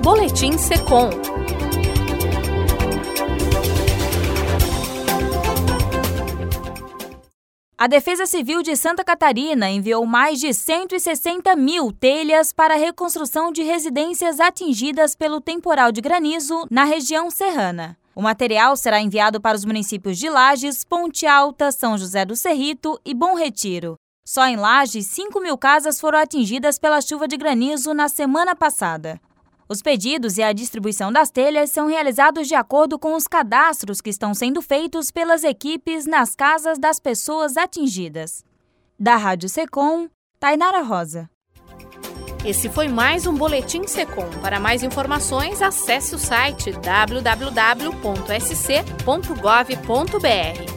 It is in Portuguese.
Boletim Secom. A Defesa Civil de Santa Catarina enviou mais de 160 mil telhas para a reconstrução de residências atingidas pelo temporal de granizo na região serrana. O material será enviado para os municípios de Lages, Ponte Alta, São José do Cerrito e Bom Retiro. Só em Lages, 5 mil casas foram atingidas pela chuva de granizo na semana passada. Os pedidos e a distribuição das telhas são realizados de acordo com os cadastros que estão sendo feitos pelas equipes nas casas das pessoas atingidas. Da Rádio Secom, Tainara Rosa. Esse foi mais um Boletim Secom. Para mais informações, acesse o site www.sc.gov.br.